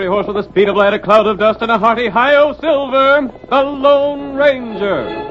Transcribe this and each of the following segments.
fiery horse with the speed of light, a cloud of dust, and a hearty hi-yo Silver, the Lone Ranger.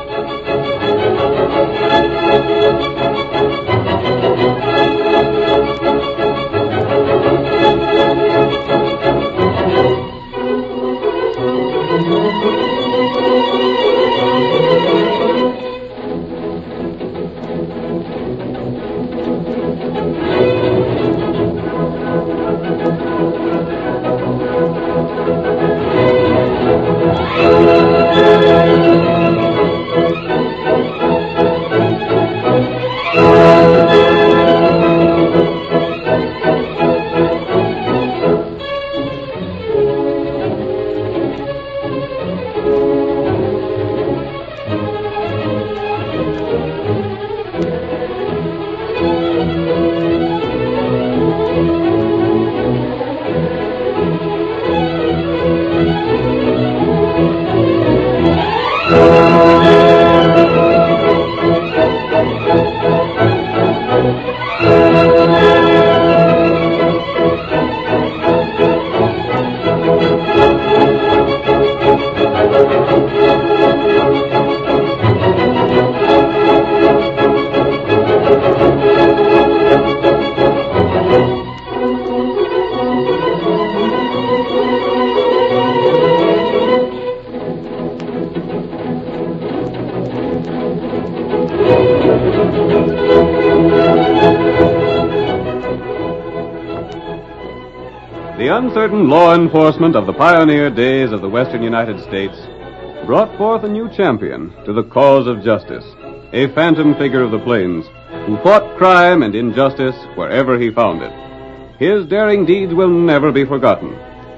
The uncertain law enforcement of the pioneer days of the western United States brought forth a new champion to the cause of justice, a phantom figure of the plains who fought crime and injustice wherever he found it. His daring deeds will never be forgotten.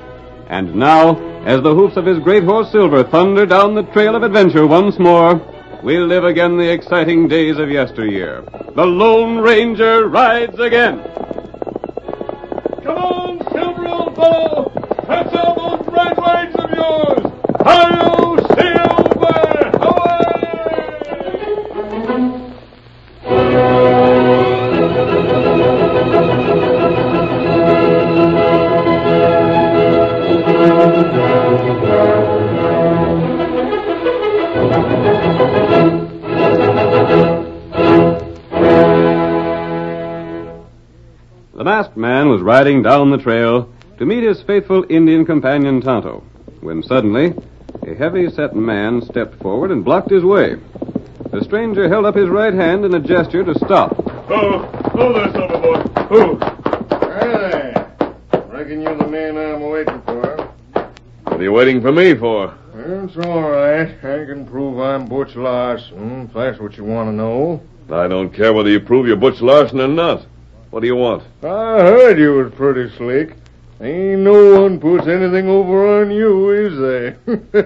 And now, as the hoofs of his great horse Silver thunder down the trail of adventure once more, we'll live again the exciting days of yesteryear. The Lone Ranger rides again. Come on, Silver, old fellow! Pass out those right legs of yours! Hi-yo, Silver! The masked man was riding down the trail to meet his faithful Indian companion Tonto, when suddenly a heavy-set man stepped forward and blocked his way. The stranger held up his right hand in a gesture to stop. Oh there, Silver boy. Oh. Hey there. Reckon you're the man I'm waiting for. What are you waiting for me for? It's all right. I can prove I'm Butch Larson, if that's what you want to know. I don't care whether you prove you're Butch Larson or not. What do you want? I heard you was pretty slick. Ain't no one puts anything over on you, is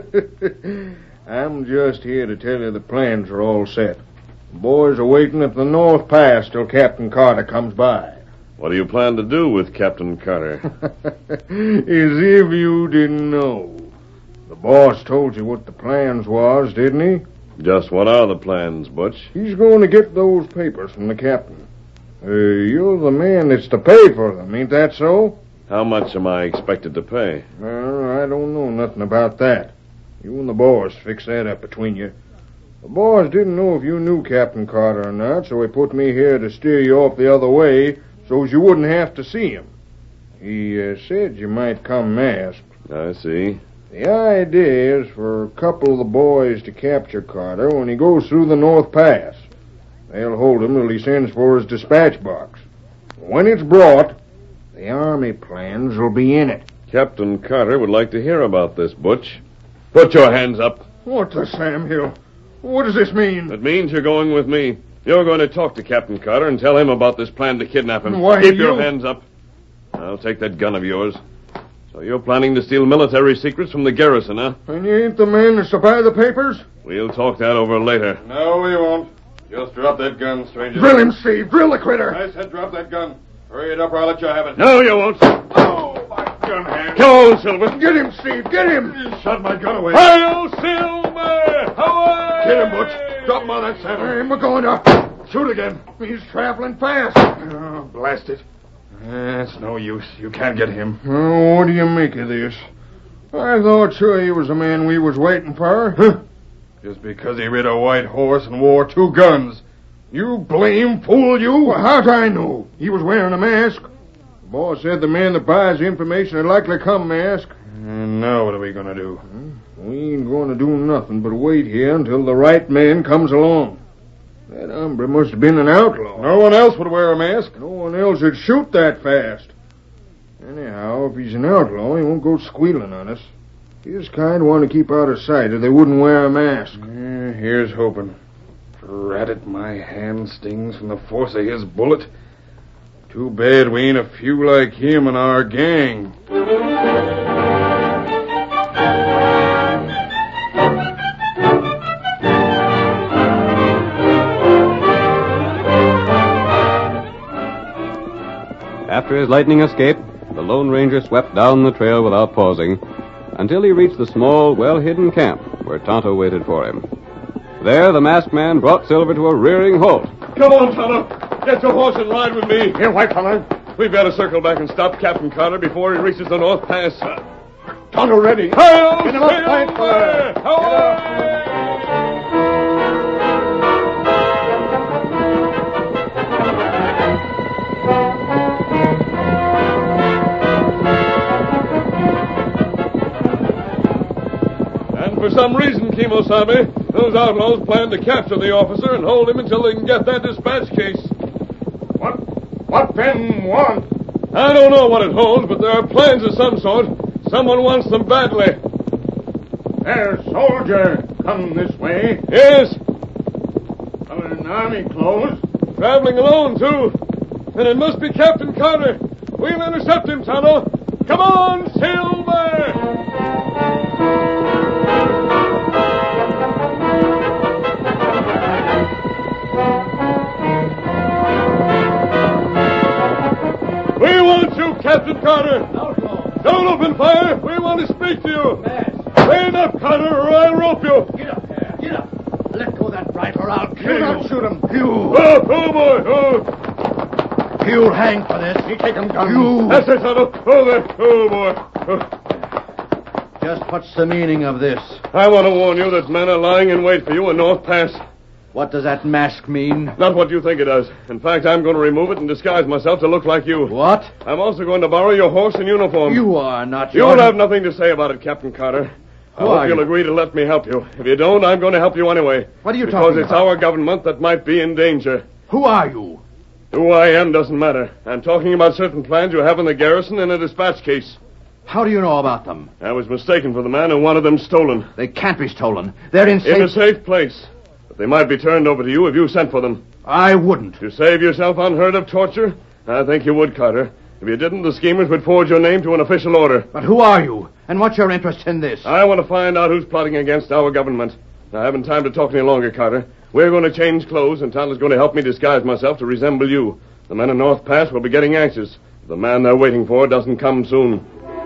they? I'm just here to tell you the plans are all set. The boys are waiting at the North Pass till Captain Carter comes by. What do you plan to do with Captain Carter? As if you didn't know. The boss told you what the plans was, didn't he? Just what are the plans, Butch? He's going to get those papers from the captain. You're the man that's to pay for them, ain't that so? How much am I expected to pay? I don't know nothing about that. You and the boss fix that up between you. The boss didn't know if you knew Captain Carter or not, so he put me here to steer you off the other way so's you wouldn't have to see him. He said you might come masked. I see. The idea is for a couple of the boys to capture Carter when he goes through the North Pass. They'll hold him till he sends for his dispatch box. When it's brought, the army plans will be in it. Captain Carter would like to hear about this, Butch. Put your hands up. What the Sam Hill? What does this mean? It means you're going with me. You're going to talk to Captain Carter and tell him about this plan to kidnap him. Why, Keep your hands up. I'll take that gun of yours. So you're planning to steal military secrets from the garrison, huh? And you ain't the man that's to buy the papers? We'll talk that over later. No, we won't. Just drop that gun, stranger. Drill him, Steve. Drill the critter. I said drop that gun. Hurry it up or I'll let you have it. No, you won't. Oh, my gun hand. Come on, Silver. Get him, Steve. Get him. You shot my gun away. Hi-yo, Silver! Away! Get him, Butch. Drop him on that saddle. We're going to Shoot again. He's traveling fast. Oh, blast it. It's no use. You can't get him. Oh, what do you make of this? I thought sure he was the man we was waiting for. Huh? Just because he rid a white horse and wore 2 guns. You blame fool, you. Well, how'd I know? He was wearing a mask. The boss said the man that buys the information would likely come masked. And now what are we going to do? We ain't going to do nothing but wait here until the right man comes along. That hombre must have been an outlaw. No one else would wear a mask. No one else would shoot that fast. Anyhow, if he's an outlaw, he won't go squealing on us. His kind want to keep out of sight or they wouldn't wear a mask. Here's hoping. Drat it, my hand stings from the force of his bullet. Too bad we ain't a few like him in our gang. After his lightning escape, the Lone Ranger swept down the trail without pausing until he reached the small, well-hidden camp where Tonto waited for him. There, the masked man brought Silver to a rearing halt. Come on, Tonto. Get your horse and ride with me. Here, white fella. We've got to circle back and stop Captain Carter before he reaches the North Pass. Tonto ready. Hail, Get him up, white fella. Get up. For some reason, Kimosabe, those outlaws plan to capture the officer and hold him until they can get that dispatch case. What them want? I don't know what it holds, but there are plans of some sort. Someone wants them badly. There's a soldier come this way. Yes, In army clothes. traveling alone, too. And it must be Captain Carter. We'll intercept him, Tonto. Come on, Silver! We want you, Captain Carter. Don't open fire. We want to speak to you. Stand up, Carter, or I'll rope you. Get up there. Get up. Let go of that rifle or I'll kill you. Don't shoot him. You. Oh, boy. Oh. You'll hang for this. You take him down. You. That's it, Tonto. Oh, there. Oh, boy. Oh. Just what's the meaning of this? I want to warn you that men are lying in wait for you in North Pass. What does that mask mean? Not what you think it does. In fact, I'm going to remove it and disguise myself to look like you. What? I'm also going to borrow your horse and uniform. You are not. You'll have nothing to say about it, Captain Carter. I hope you'll agree to let me help you. If you don't, I'm going to help you anyway. What are you talking about? Because it's our government that might be in danger. Who are you? Who I am doesn't matter. I'm talking about certain plans you have in the garrison in a dispatch case. How do you know about them? I was mistaken for the man who wanted them stolen. They can't be stolen. They're in a safe place. But they might be turned over to you if you sent for them. I wouldn't. To save yourself unheard of torture? I think you would, Carter. If you didn't, the schemers would forge your name to an official order. But who are you? And what's your interest in this? I want to find out who's plotting against our government. I haven't time to talk any longer, Carter. We're going to change clothes, and Tonto's going to help me disguise myself to resemble you. The men in North Pass will be getting anxious. If the man they're waiting for doesn't come soon.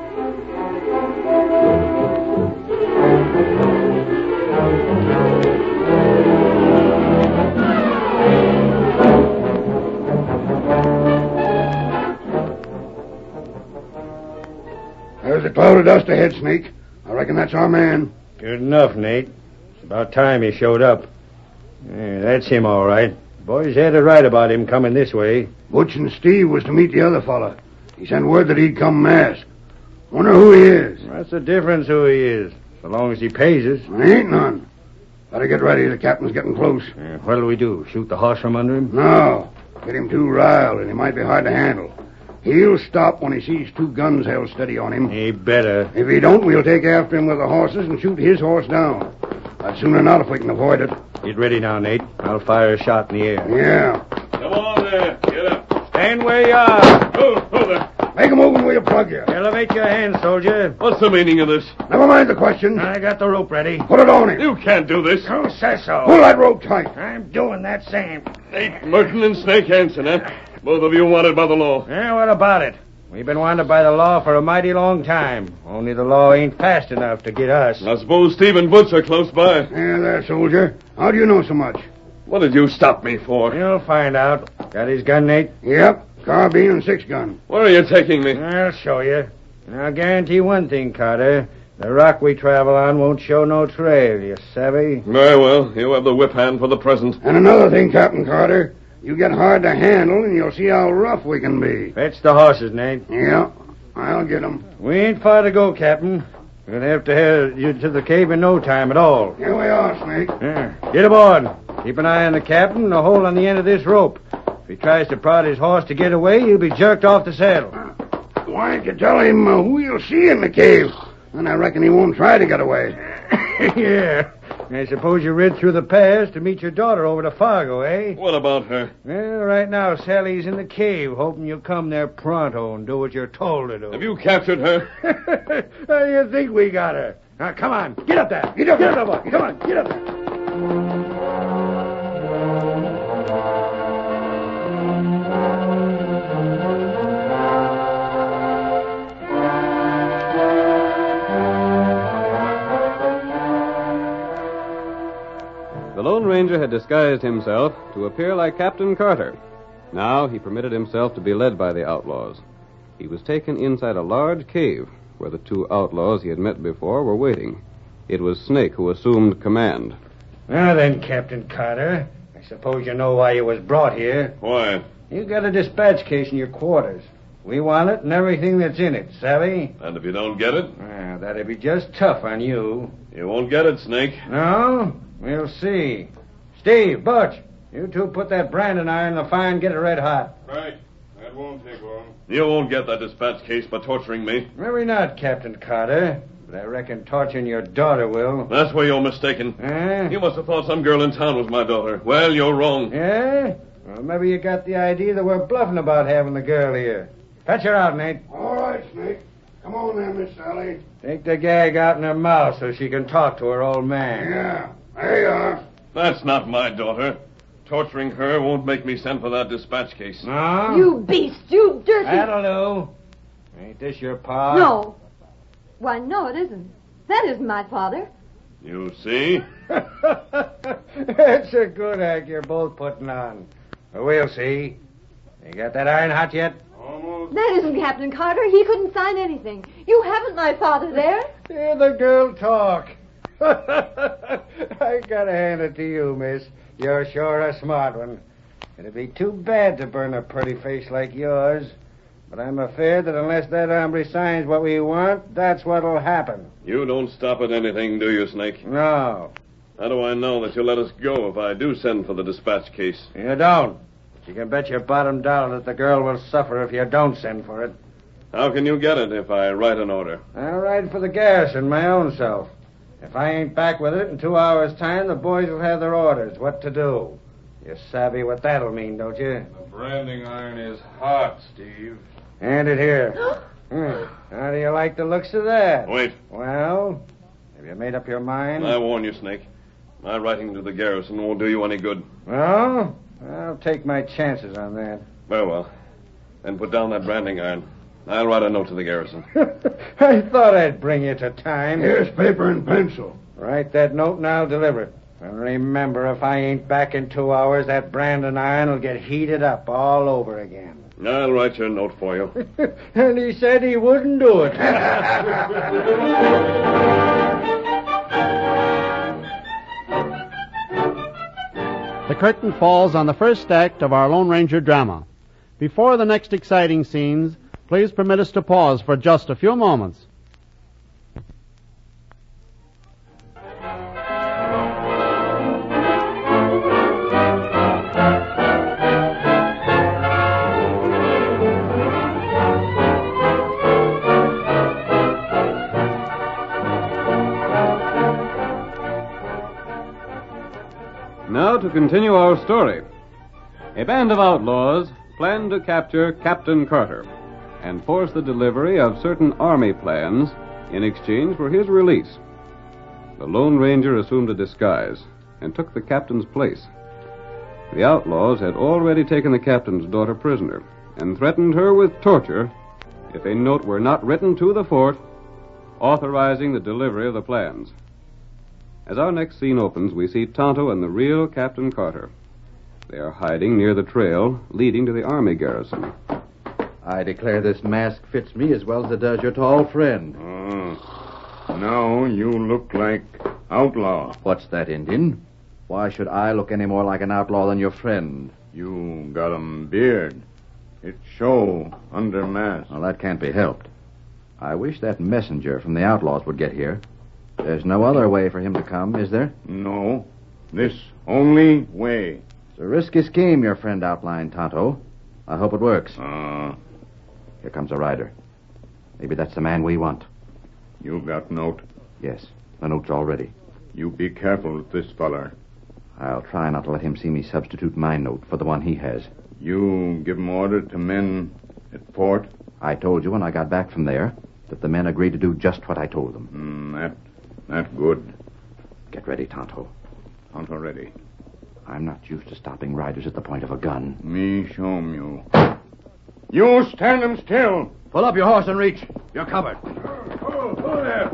There's a cloud of dust ahead, Snake. I reckon that's our man. Good enough, Nate. It's about time he showed up. Yeah, that's him, all right. Boys had it right about him coming this way. Butch and Steve was to meet the other fella. He sent word that he'd come masked. Wonder who he is. What's the difference who he is, so long as he pays us? There ain't none. Better get ready. The captain's getting close. What'll we do, shoot the horse from under him? No. Get him too riled, and he might be hard to handle. He'll stop when he sees 2 guns held steady on him. He better. If he don't, we'll take after him with the horses and shoot his horse down. I'd sooner not if we can avoid it. Get ready now, Nate. I'll fire a shot in the air. Yeah. Come on there. Get up. Stand where you are. Oh, there. Make a move and we'll plug you. Elevate your hand, soldier. What's the meaning of this? Never mind the question. I got the rope ready. Put it on him. You can't do this. Who says so? Pull that rope tight. I'm doing that same. Nate Merton and Snake Hansen, huh? Both of you wanted by the law. Yeah, what about it? We've been wanted by the law for a mighty long time. Only the law ain't fast enough to get us. I suppose Steve and Butch are close by. Yeah, there, soldier. How do you know so much? What did you stop me for? You'll find out. Got his gun, Nate? Yep. Carbine and 6-gun. Where are you taking me? I'll show you. And I'll guarantee one thing, Carter. The rock we travel on won't show no trail, you savvy? Very well. You have the whip hand for the present. And another thing, Captain Carter. You get hard to handle, and you'll see how rough we can be. Fetch the horses, Nate. Yeah, I'll get 'em. We ain't far to go, Captain. We're going to have to head you to the cave in no time at all. Here we are, Snake. Yeah. Get aboard. Keep an eye on the captain and a hold on the end of this rope. If he tries to prod his horse to get away, he'll be jerked off the saddle. Why don't you tell him who you'll see in the cave? And I reckon he won't try to get away. Yeah. I suppose you rid through the pass to meet your daughter over to Fargo, eh? What about her? Well, right now, Sally's in the cave, hoping you'll come there pronto and do what you're told to do. Have you captured her? How do you think we got her? Now, come on. Get up there. Get up there, boy. Come on, get up there. The Lone Ranger had disguised himself to appear like Captain Carter. Now he permitted himself to be led by the outlaws. He was taken inside a large cave where the two outlaws he had met before were waiting. It was Snake who assumed command. Now then, Captain Carter, I suppose you know why you was brought here. Why? You got a dispatch case in your quarters. We want it and everything that's in it, savvy? And if you don't get it? Well, that'd be just tough on you. You won't get it, Snake. No? We'll see. Steve, Butch, you two put that branding iron in the fire and get it red hot. Right. That won't take long. You won't get that dispatch case by torturing me. Maybe not, Captain Carter. But I reckon torturing your daughter will. That's where you're mistaken. You must have thought some girl in town was my daughter. Well, you're wrong. Yeah? Well, maybe you got the idea that we're bluffing about having the girl here. Fetch her out, Nate. All right, Snake. Come on then, Miss Sally. Take the gag out in her mouth so she can talk to her old man. Yeah, there you are. That's not my daughter. Torturing her won't make me send for that dispatch case. No? You beast, you dirty... That'll do. Ain't this your pa? No. Why, no, it isn't. That isn't my father. You see? That's a good act you're both putting on. But we'll see. You got that iron hot yet? Almost. That isn't Captain Carter. He couldn't sign anything. You haven't my father there. Hear the girl talk. I gotta hand it to you, miss. You're sure a smart one. It'd be too bad to burn a pretty face like yours. But I'm afraid that unless that hombre signs what we want, that's what'll happen. You don't stop at anything, do you, Snake? No, How do I know that you'll let us go if I do send for the dispatch case? you don't. But you can bet your bottom dollar that the girl will suffer if you don't send for it. How can you get it if I write an order? I'll ride for the garrison my own self. If I ain't back with it in 2 hours' time, the boys will have their orders what to do. You savvy what that'll mean, don't you? The branding iron is hot, Steve. Hand it here. How do you like the looks of that? Wait. Well, have you made up your mind? I warn you, Snake. My writing to the garrison won't do you any good. Well, I'll take my chances on that. Very well. Then put down that branding iron. I'll write a note to the garrison. I thought I'd bring you to time. Here's paper and pencil. Write that note and I'll deliver it. And remember, if I ain't back in 2 hours, that branding iron will get heated up all over again. I'll write your note for you. And he said he wouldn't do it. The curtain falls on the first act of our Lone Ranger drama. Before the next exciting scenes, please permit us to pause for just a few moments. Now to continue our story. A band of outlaws planned to capture Captain Carter and force the delivery of certain army plans in exchange for his release. The Lone Ranger assumed a disguise and took the captain's place. The outlaws had already taken the captain's daughter prisoner and threatened her with torture if a note were not written to the fort authorizing the delivery of the plans. As our next scene opens, we see Tonto and the real Captain Carter. They are hiding near the trail leading to the army garrison. I declare this mask fits me as well as it does your tall friend. Now you look like outlaw. What's that, Indian? Why should I look any more like an outlaw than your friend? You got 'em beard. It show under mask. Well, that can't be helped. I wish that messenger from the outlaws would get here. There's no other way for him to come, is there? No. This only way. It's a risky scheme your friend outlined, Tonto. I hope it works. Here comes a rider. Maybe that's the man we want. You got note? Yes, the note's all ready. You be careful with this feller. I'll try not to let him see me substitute my note for the one he has. You give 'em order to men at fort? I told you when I got back from there that the men agreed to do just what I told them. That good. Get ready, Tonto. Tonto ready. I'm not used to stopping riders at the point of a gun. Me show 'em you. You stand 'em still. Pull up your horse and reach. You're covered. There.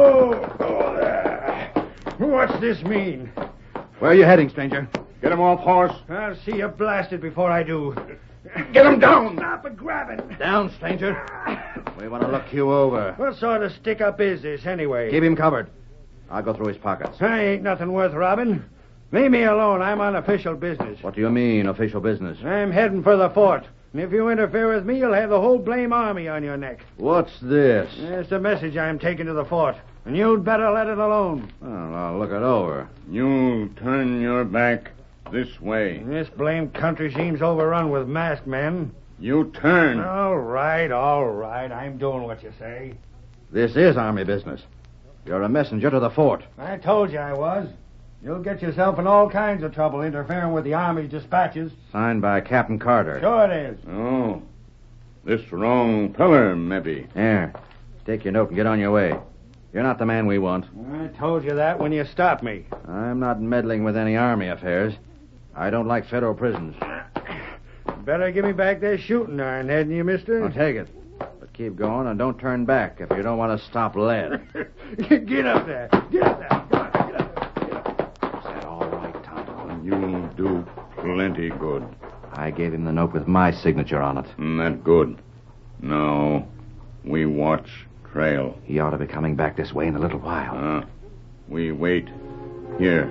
What's this mean? Where are you heading, stranger? Get 'em off horse. I'll see you blasted before I do. Get 'em down. Stop and grab it. Down, stranger. We want to look you over. What sort of stick-up is this, anyway? Keep him covered. I'll go through his pockets. I ain't nothing worth robbing. Leave me alone. I'm on official business. What do you mean, official business? I'm heading for the fort. And if you interfere with me, you'll have the whole blame army on your neck. What's this? It's a message I'm taking to the fort. And you'd better let it alone. Well, I'll look it over. You turn your back this way. This blamed country seems overrun with masked men. You turn. All right. I'm doing what you say. This is army business. You're a messenger to the fort. I told you I was. You'll get yourself in all kinds of trouble interfering with the army's dispatches. Signed by Captain Carter. Sure it is. Oh. This wrong feller, maybe. Here. Take your note and get on your way. You're not the man we want. I told you that when you stopped me. I'm not meddling with any army affairs. I don't like federal prisons. Better give me back that shooting iron, hadn't you, mister? I'll take it. But keep going and don't turn back if you don't want to stop lead. Get up there. Get up there. Come on, get up there. Is that all right, Tonto? You do plenty good. I gave him the note with my signature on it. That good. Now, we watch trail. He ought to be coming back this way in a little while. We wait here.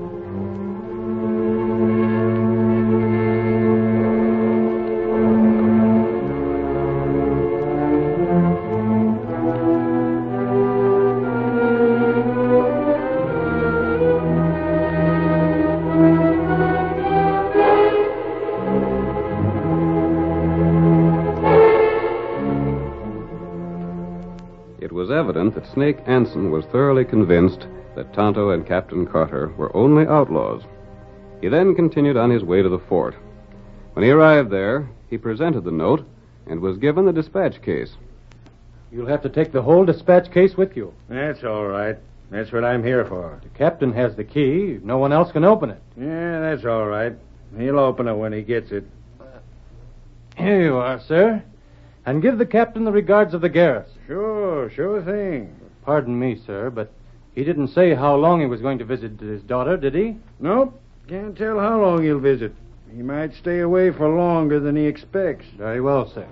It was evident that Snake Anson was thoroughly convinced that Tonto and Captain Carter were only outlaws. He then continued on his way to the fort. When he arrived there, he presented the note and was given the dispatch case. You'll have to take the whole dispatch case with you. That's all right. That's what I'm here for. The captain has the key. No one else can open it. Yeah, that's all right. He'll open it when he gets it. Here you are, sir. And give the captain the regards of the garrison. Sure thing. Pardon me, sir, but he didn't say how long he was going to visit his daughter, did he? Nope. Can't tell how long he'll visit. He might stay away for longer than he expects. Very well, sir.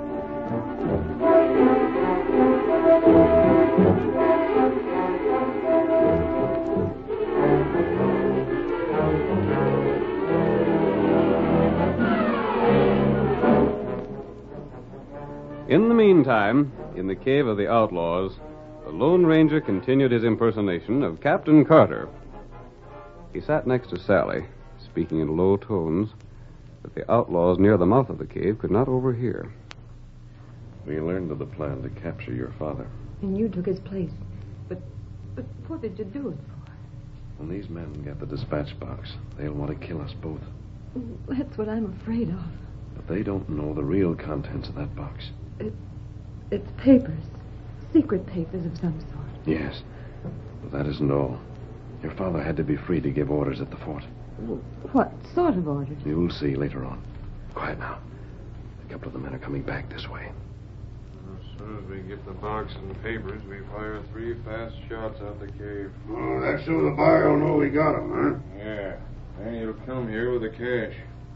In the meantime, in the cave of the outlaws, the Lone Ranger continued his impersonation of Captain Carter. He sat next to Sally, speaking in low tones that the outlaws near the mouth of the cave could not overhear. We learned of the plan to capture your father. And you took his place. But what did you do it for? When these men get the dispatch box, they'll want to kill us both. That's what I'm afraid of. But they don't know the real contents of that box. It's papers. Secret papers of some sort. Yes. But that isn't all. Your father had to be free to give orders at the fort. What sort of orders? You'll see later on. Quiet now. A couple of the men are coming back this way. As soon as we get the box and papers, we fire 3 fast shots out the cave. Oh, that's so the buyer will know we got him, huh? Yeah. And he'll come here with the cash.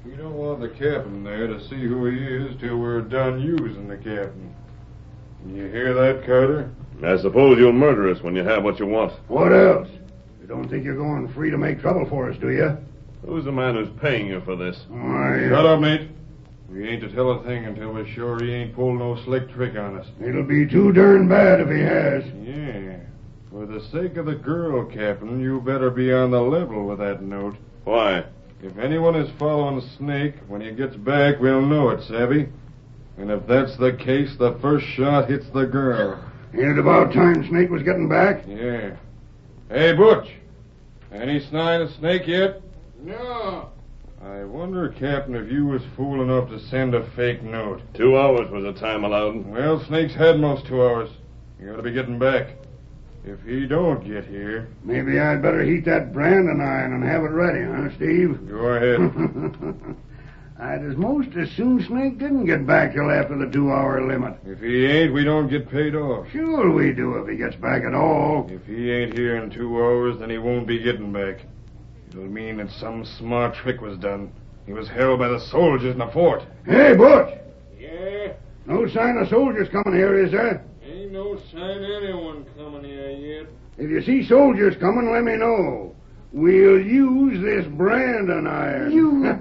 We don't want the captain there to see who he is till we're done using the captain. You hear that, Carter? I suppose you'll murder us when you have what you want. What else? You don't think you're going free to make trouble for us, do you? Who's the man who's paying you for this? Shut up, mate. We ain't to tell a thing until we're sure he ain't pulled no slick trick on us. It'll be too darn bad if he has. Yeah. For the sake of the girl, Captain, you better be on the level with that note. Why? If anyone is following Snake, when he gets back, we'll know it, savvy? And if that's the case, the first shot hits the girl. Ain't it about time Snake was getting back? Yeah. Hey, Butch. Any sign of Snake yet? No. I wonder, Captain, if you was fool enough to send a fake note. 2 hours was the time allowed. Well, Snake's had most 2 hours. You gotta be getting back. If he don't get here... Maybe I'd better heat that branding iron and have it ready, huh, Steve? Go ahead. I'd as most as soon Snake didn't get back till after the 2-hour limit. If he ain't, we don't get paid off. Sure we do if he gets back at all. If he ain't here in 2 hours, then he won't be getting back. It'll mean that some smart trick was done. He was held by the soldiers in the fort. Hey, Butch! Yeah? No sign of soldiers coming here, is there? Ain't no sign of anyone coming here yet. If you see soldiers coming, let me know. We'll use this branding iron. You...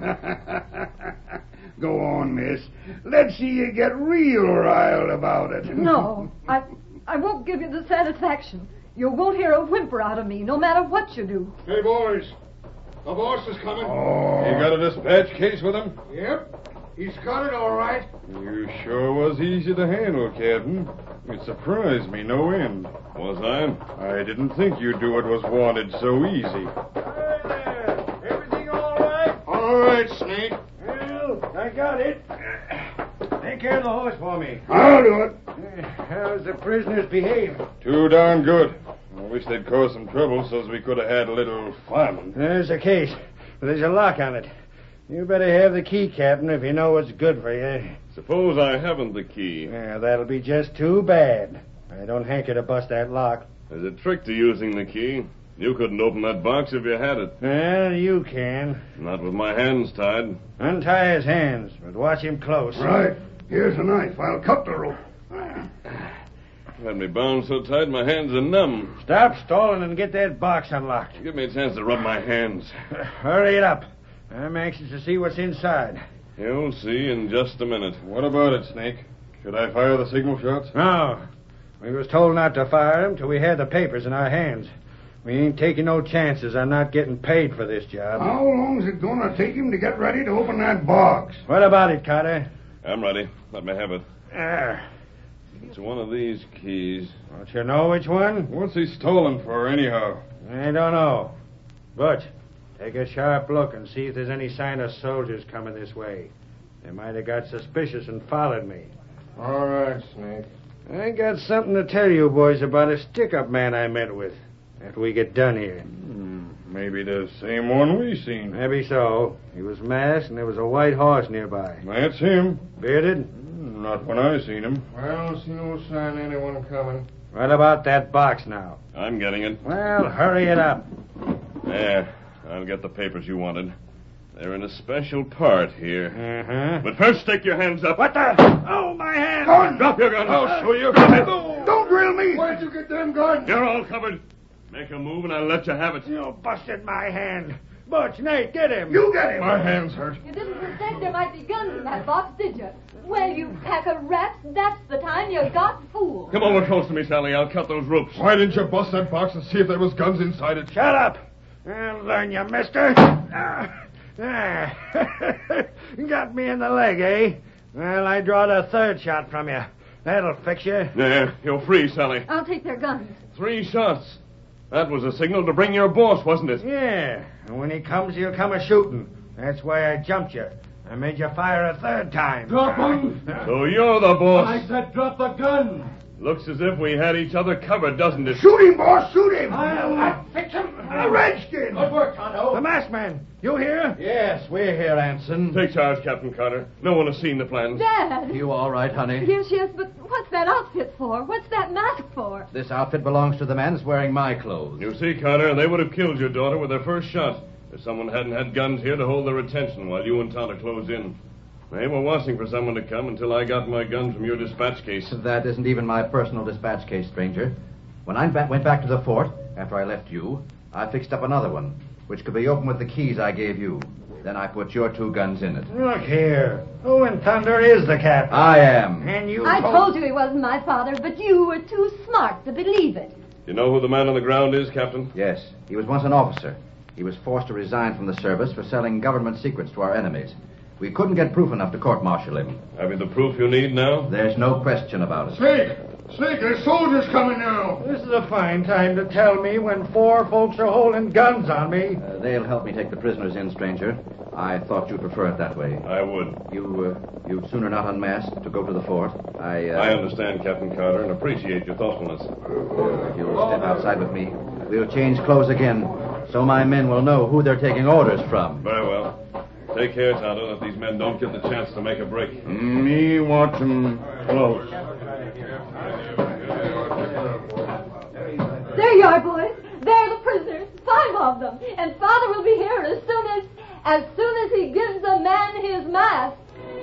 Go on, miss. Let's see you get real riled about it. No, I won't give you the satisfaction. You won't hear a whimper out of me, no matter what you do. Hey, boys. The boss is coming. Oh. You got a dispatch case with him? Yep. He's got it all right. You sure was easy to handle, Captain. It surprised me no end. Was I? I didn't think you'd do what was wanted so easy. Hey there. Everything all right? All right, Snake. Well, I got it. Take care of the horse for me. I'll do it. How's the prisoners behaving? Too darn good. I wish they'd cause some trouble so's we could have had a little fun. There's the case, but there's a lock on it. You better have the key, Captain, if you know what's good for you. Suppose I haven't the key. Yeah, that'll be just too bad. I don't hanker to bust that lock. There's a trick to using the key. You couldn't open that box if you had it. Well, you can. Not with my hands tied. Untie his hands, but watch him close. Right. Here's a knife. I'll cut the rope. Had me bound so tight my hands are numb. Stop stalling and get that box unlocked. Give me a chance to rub my hands. Hurry it up. I'm anxious to see what's inside. You'll see in just a minute. What about it, Snake? Should I fire the signal shots? No. We was told not to fire them till we had the papers in our hands. We ain't taking no chances on not getting paid for this job. How long's it gonna take him to get ready to open that box? What about it, Carter? I'm ready. Let me have it. Ah. It's one of these keys. Don't you know which one? What's he stolen for, anyhow? I don't know. Butch, take a sharp look and see if there's any sign of soldiers coming this way. They might have got suspicious and followed me. All right, Snake. I got something to tell you boys about a stick-up man I met with after we get done here. Maybe the same one we seen. Maybe so. He was masked and there was a white horse nearby. That's him. Bearded? Not when I seen him. I don't see no sign of anyone coming. What about that box now? I'm getting it. Well, hurry it up. There. I'll get the papers you wanted. They're in a special part here. Uh-huh. But first, stick your hands up. What the? Oh, my hand! Gun! Drop your gun. I'll show you. Don't drill me! Where'd you get them guns? You're all covered. Make a move and I'll let you have it. You busted my hand. Butch, Nate, get him. You get him! My hand's hurt. You didn't suspect there might be guns in that box, did you? Well, you pack of rats, that's the time you got fooled. Come over close to me, Sally. I'll cut those ropes. Why didn't you bust that box and see if there was guns inside it? Shut up. I'll learn you, mister. Got me in the leg, eh? Well, I drawed a third shot from you. That'll fix you. There. You're free, Sally. I'll take their guns. 3 shots. That was a signal to bring your boss, wasn't it? Yeah. And when he comes, he'll come a-shooting. That's why I jumped you. I made you fire a third time. Drop him! So you're the boss. I said drop the gun! Looks as if we had each other covered, doesn't it? Shoot him, boss! Shoot him! I'll fix him! A redskin! Good work, Tonto. The masked man. You here? Yes, we're here, Anson. Take charge, Captain Carter. No one has seen the plans. Dad! You all right, honey? Yes, but what's that outfit for? What's that mask for? This outfit belongs to the man that's wearing my clothes. You see, Carter, they would have killed your daughter with their first shot. If someone hadn't had guns here to hold their attention while you and Tonto closed in. They were watching for someone to come until I got my gun from your dispatch case. That isn't even my personal dispatch case, stranger. When I went back to the fort, after I left you, I fixed up another one, which could be opened with the keys I gave you. Then I put your 2 guns in it. Look here. Who in thunder is the captain? I am. And you I told you he wasn't my father, but you were too smart to believe it. You know who the man on the ground is, Captain? Yes. He was once an officer. He was forced to resign from the service for selling government secrets to our enemies. We couldn't get proof enough to court-martial him. Have you the proof you need now? There's no question about it. Snake, there's soldiers coming now. This is a fine time to tell me when 4 folks are holding guns on me. They'll help me take the prisoners in, stranger. I thought you'd prefer it that way. I would. You'd sooner not unmask to go to the fort. I understand, Captain Carter, and appreciate your thoughtfulness. If you'll step outside with me, we'll change clothes again, so my men will know who they're taking orders from. Very well. Take care, Tonto, that these men don't get the chance to make a break. Me watch 'em close. There you are, boys. They're the prisoners, 5 of them. And Father will be here as soon as he gives the man his mask.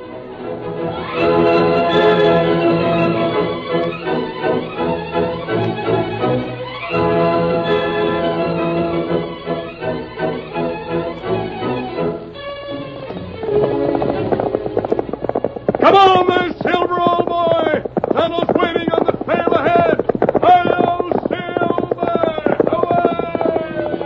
Come on there, Silver, old boy! Tonto's waiting on the trail ahead! Hi-yo, Silver! Away!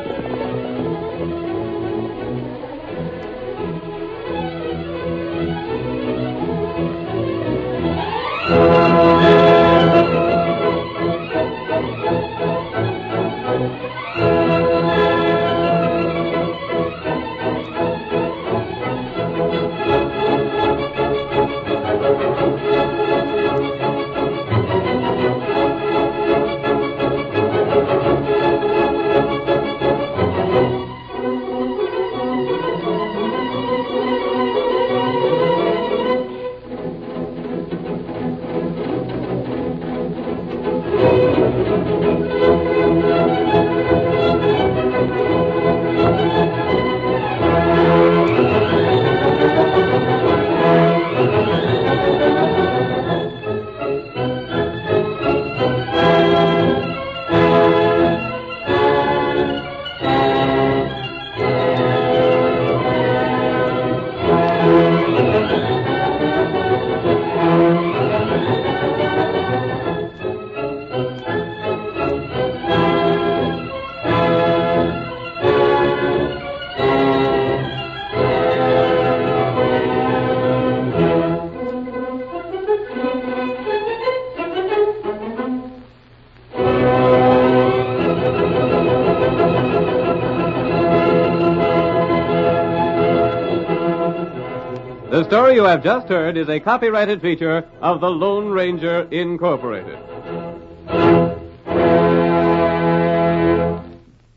The story you have just heard is a copyrighted feature of the Lone Ranger Incorporated.